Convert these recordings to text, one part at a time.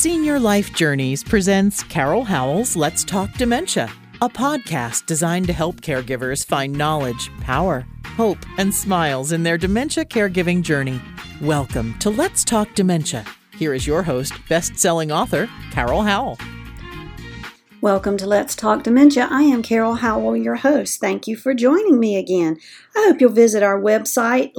Senior Life Journeys presents Carol Howell's Let's Talk Dementia, a podcast designed to help caregivers find knowledge, power, hope, and smiles in their dementia caregiving journey. Welcome to Let's Talk Dementia. Here is your host, best-selling author, Carol Howell. Welcome to Let's Talk Dementia. I am Carol Howell, your host. Thank you for joining me again. I hope you'll visit our website,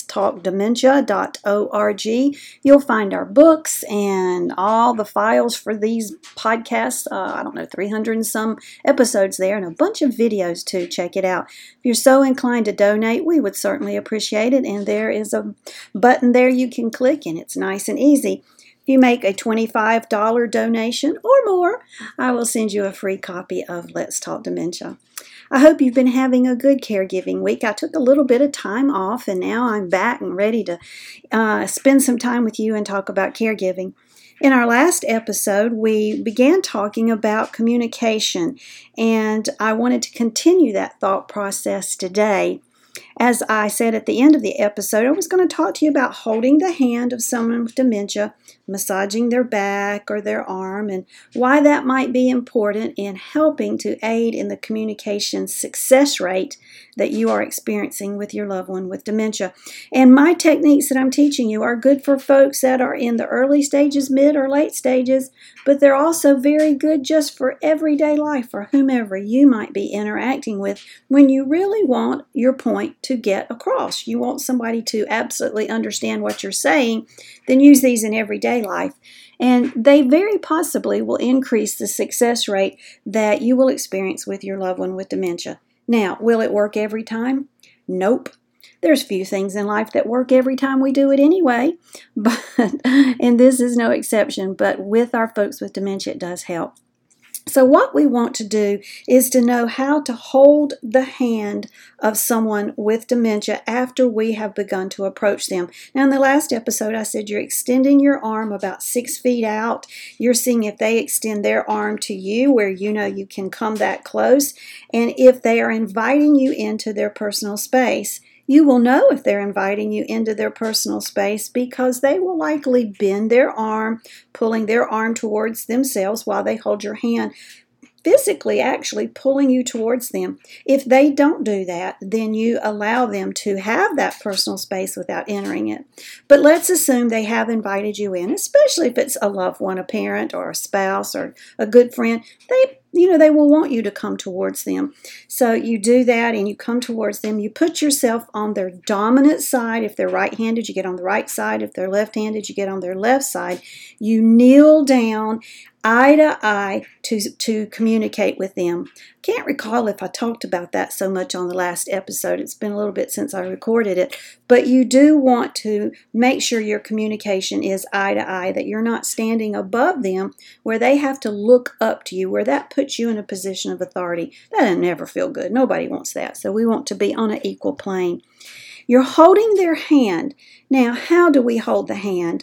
letstalkdementia.org. You'll find our books and all the files for these podcasts. 300 and some episodes there, and a bunch of videos too. Check it out. If you're so inclined to donate, we would certainly appreciate it. And there is a button there you can click, and it's nice and easy. If you make a $25 donation or more, I will send you a free copy of Let's Talk Dementia. I hope you've been having a good caregiving week. I took a little bit of time off, and now I'm back and ready to spend some time with you and talk about caregiving. In our last episode, we began talking about communication, and I wanted to continue that thought process today. As I said at the end of the episode, I was going to talk to you about holding the hand of someone with dementia, massaging their back or their arm, and why that might be important in helping to aid in the communication success rate that you are experiencing with your loved one with dementia. And my techniques that I'm teaching you are good for folks that are in the early stages, mid or late stages, but they're also very good just for everyday life for whomever you might be interacting with when you really want your point to get across. You want somebody to absolutely understand what you're saying, then use these in everyday life. And they very possibly will increase the success rate that you will experience with your loved one with dementia. Now, will it work every time? Nope. There's few things in life that work every time we do it anyway, and this is no exception, but with our folks with dementia, it does help. So what we want to do is to know how to hold the hand of someone with dementia after we have begun to approach them. Now, in the last episode, I said you're extending your arm about 6 feet out. You're seeing if they extend their arm to you where you know you can come that close. And if they are inviting you into their personal space, you will know if they're inviting you into their personal space because they will likely bend their arm, pulling their arm towards themselves while they hold your hand, physically actually pulling you towards them. If they don't do that, then you allow them to have that personal space without entering it. But let's assume they have invited you in, especially if it's a loved one, a parent or a spouse or a good friend. They will want you to come towards them. So you do that and you come towards them. You put yourself on their dominant side. If they're right-handed, you get on the right side. If they're left-handed, you get on their left side. You kneel down eye to eye to communicate with them. Can't recall if I talked about that so much on the last episode. It's been a little bit since I recorded it. But you do want to make sure your communication is eye to eye, that you're not standing above them where they have to look up to you, where that puts you in a position of authority. That'll never feel good. Nobody wants that. So we want to be on an equal plane. You're holding their hand. Now, how do we hold the hand?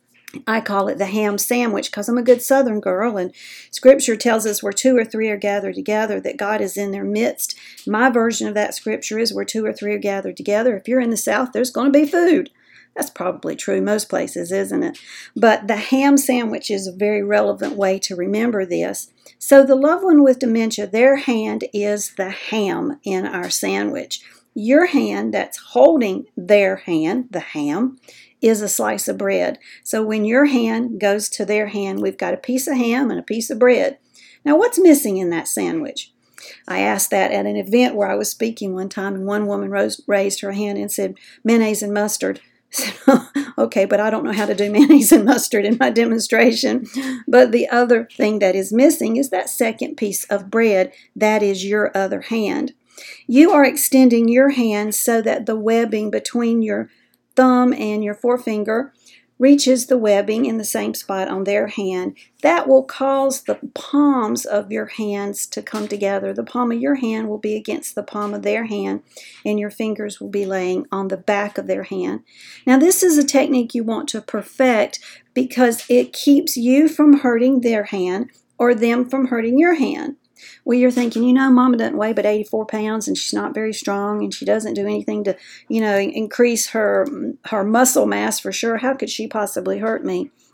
I call it the ham sandwich because I'm a good Southern girl, and Scripture tells us where 2 or 3 are gathered together, that God is in their midst. My version of that Scripture is where 2 or 3 are gathered together. If you're in the South, there's going to be food. That's probably true most places, isn't it? But the ham sandwich is a very relevant way to remember this. So the loved one with dementia, their hand is the ham in our sandwich. Your hand that's holding their hand, the ham, is a slice of bread. So when your hand goes to their hand, we've got a piece of ham and a piece of bread. Now, what's missing in that sandwich? I asked that at an event where I was speaking one time, and one woman raised her hand and said, mayonnaise and mustard. I said, okay, but I don't know how to do mayonnaise and mustard in my demonstration. But the other thing that is missing is that second piece of bread. That is your other hand. You are extending your hand so that the webbing between your thumb and your forefinger reaches the webbing in the same spot on their hand. That will cause the palms of your hands to come together. The palm of your hand will be against the palm of their hand, and your fingers will be laying on the back of their hand. Now, this is a technique you want to perfect because it keeps you from hurting their hand or them from hurting your hand. Well, you're thinking, Mama doesn't weigh but 84 pounds and she's not very strong and she doesn't do anything to, increase her muscle mass for sure. How could she possibly hurt me?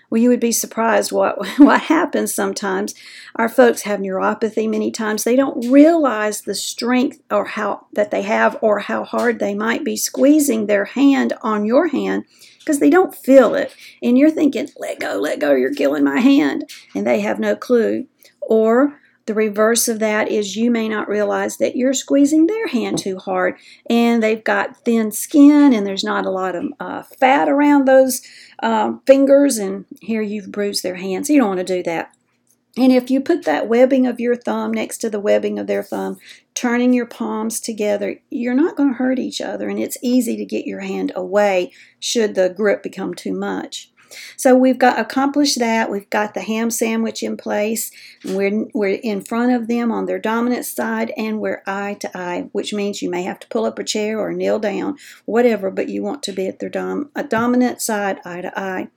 Well, you would be surprised what happens sometimes. Our folks have neuropathy many times. They don't realize the strength or how that they have or how hard they might be squeezing their hand on your hand because they don't feel it. And you're thinking, let go, you're killing my hand. And they have no clue. Or the reverse of that is you may not realize that you're squeezing their hand too hard and they've got thin skin and there's not a lot of fat around those fingers, and here you've bruised their hand. So you don't want to do that. And if you put that webbing of your thumb next to the webbing of their thumb, turning your palms together, you're not going to hurt each other, and it's easy to get your hand away should the grip become too much. So we've got accomplished that. We've got the ham sandwich in place. We're in front of them on their dominant side, and we're eye to eye, which means you may have to pull up a chair or kneel down, whatever, but you want to be at their dominant side, eye to eye.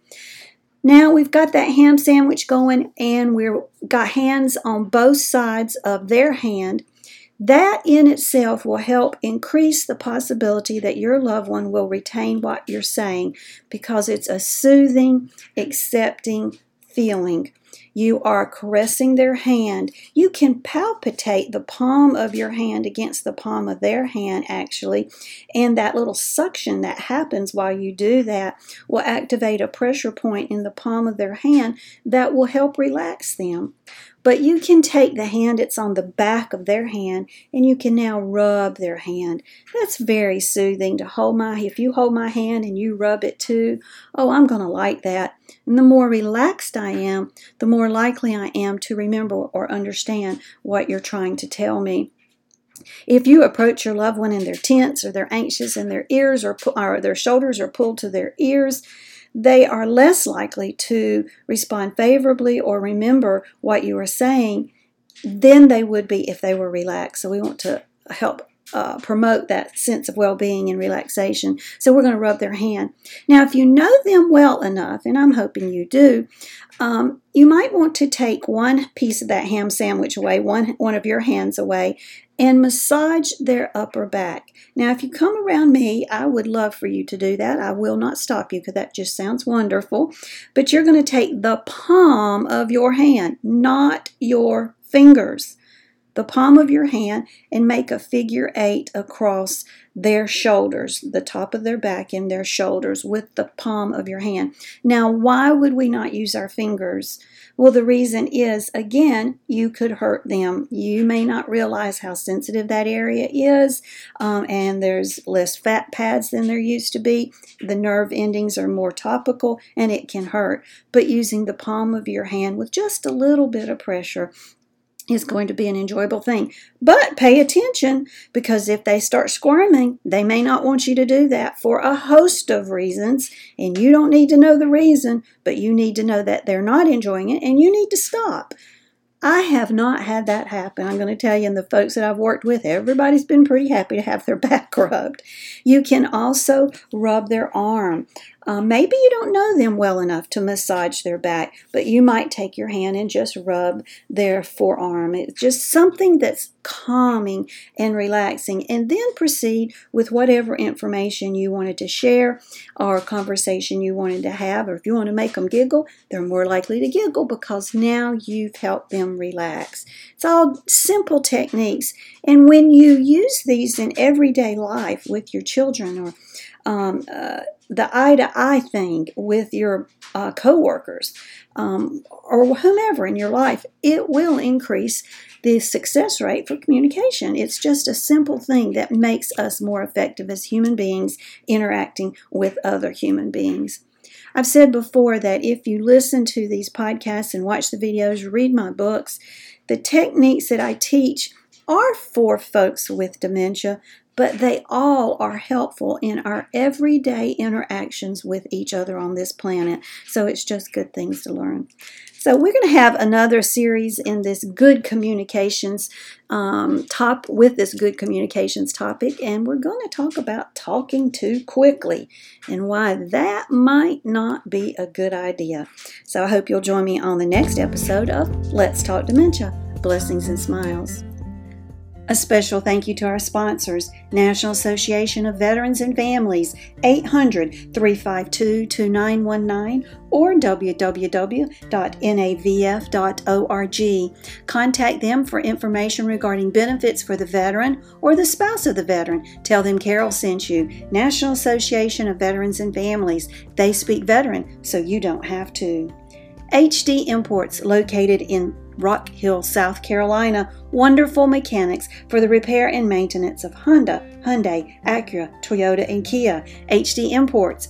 Now we've got that ham sandwich going, and we've got hands on both sides of their hand. That in itself will help increase the possibility that your loved one will retain what you're saying because it's a soothing, accepting feeling. You are caressing their hand. You can palpitate the palm of your hand against the palm of their hand, actually, and that little suction that happens while you do that will activate a pressure point in the palm of their hand that will help relax them. But you can take the hand that's on the back of their hand and you can now rub their hand. That's very soothing to if you hold my hand and you rub it too, oh, I'm going to like that. And the more relaxed I am, the more likely I am to remember or understand what you're trying to tell me. If you approach your loved one and they're tense or they're anxious and their ears or their shoulders are pulled to their ears, they are less likely to respond favorably or remember what you are saying than they would be if they were relaxed. So we want to help promote that sense of well-being and relaxation. So we're going to rub their hand. Now, if you know them well enough, and I'm hoping you do, you might want to take one piece of that ham sandwich away, one of your hands away, and massage their upper back. Now, if you come around me, I would love for you to do that. I will not stop you because that just sounds wonderful. But you're going to take the palm of your hand, not your fingers. The palm of your hand, and make a figure 8 across their shoulders, the top of their back and their shoulders with the palm of your hand. Now, why would we not use our fingers? Well, the reason is, again, you could hurt them. You may not realize how sensitive that area is, and there's less fat pads than there used to be. The nerve endings are more topical, and it can hurt. But using the palm of your hand with just a little bit of pressure is going to be an enjoyable thing. But pay attention, because if they start squirming, they may not want you to do that for a host of reasons, and you don't need to know the reason, but you need to know that they're not enjoying it, and you need to stop. I have not had that happen. I'm going to tell you, and the folks that I've worked with, everybody's been pretty happy to have their back rubbed. You can also rub their arm. Maybe you don't know them well enough to massage their back, but you might take your hand and just rub their forearm. It's just something that's calming and relaxing, and then proceed with whatever information you wanted to share or conversation you wanted to have. Or if you want to make them giggle, they're more likely to giggle because now you've helped them relax. It's all simple techniques, and when you use these in everyday life with your children, or the eye-to-eye thing with your co-workers, or whomever in your life, it will increase the success rate for communication. It's just a simple thing that makes us more effective as human beings interacting with other human beings. I've said before that if you listen to these podcasts and watch the videos, read my books, the techniques that I teach are for folks with dementia, but they all are helpful in our everyday interactions with each other on this planet. So it's just good things to learn. So we're going to have another series in this good communications with this good communications topic, and we're going to talk about talking too quickly and why that might not be a good idea. So I hope you'll join me on the next episode of Let's Talk Dementia. Blessings and smiles. A special thank you to our sponsors, National Association of Veterans and Families, 800-352-2919 or www.navf.org. Contact them for information regarding benefits for the veteran or the spouse of the veteran. Tell them Carol sent you. National Association of Veterans and Families. They speak veteran, so you don't have to. HD Imports, located in Rock Hill, South Carolina. Wonderful mechanics for the repair and maintenance of Honda, Hyundai, Acura, Toyota, and Kia. HD Imports,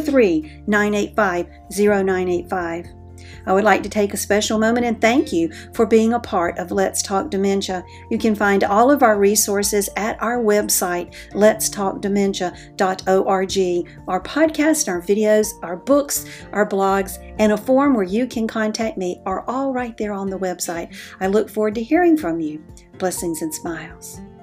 803-985-0985. I would like to take a special moment and thank you for being a part of Let's Talk Dementia. You can find all of our resources at our website, letstalkdementia.org. Our podcast, our videos, our books, our blogs, and a form where you can contact me are all right there on the website. I look forward to hearing from you. Blessings and smiles.